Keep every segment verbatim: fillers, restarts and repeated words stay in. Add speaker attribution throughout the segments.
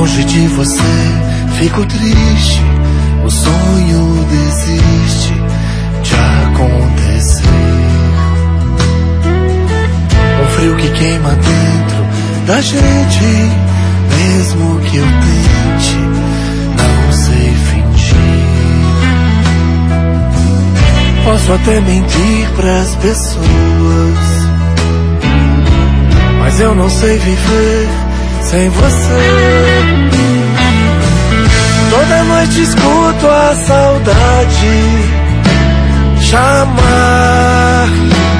Speaker 1: Longe de você, fico triste. O sonho desiste de acontecer. Um frio que queima dentro da gente, mesmo que eu tente, não sei fingir. Posso até mentir pras pessoas, mas eu não sei viver sem você. Toda noite escuto a saudade chamar.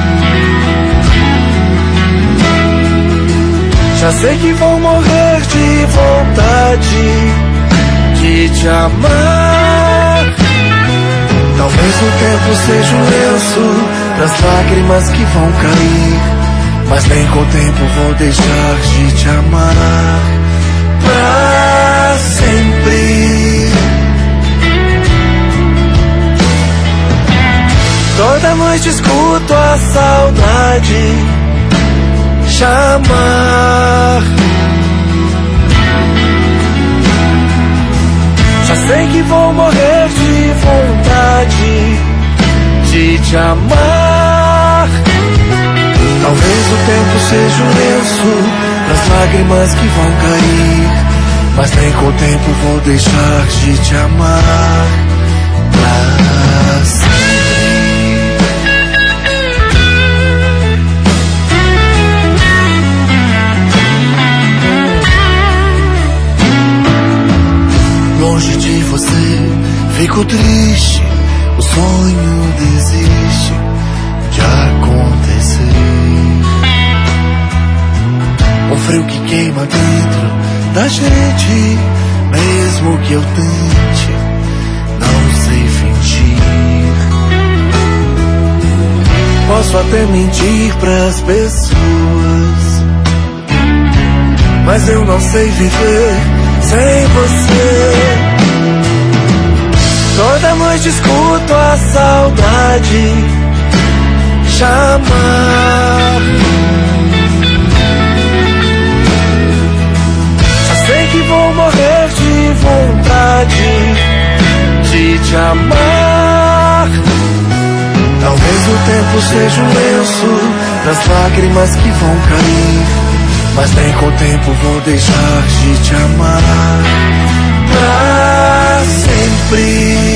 Speaker 1: Já sei que vou morrer de vontade de te amar. Talvez o tempo seja um lenço pras lágrimas que vão cair, mas nem com o tempo vou deixar de te amar pra sempre. Toda noite escuto a saudade chamar. Já sei que vou morrer de vontade de te amar. Talvez o tempo seja um lenço pras lágrimas que vão cair, mas nem com o tempo vou deixar de te amar pra sempre. Longe de você, fico triste. O sonho desiste de acontecer. Um frio que queima dentro da gente, mesmo que eu tente, não sei fingir. Posso até mentir pras pessoas, mas eu não sei viver sem você. Toda noite escuto a saudade chamar. Já sei que vou morrer de vontade de te amar. Talvez o tempo seja um lenço das lágrimas que vão cair, mas nem com o tempo vou deixar de te amar pra sempre.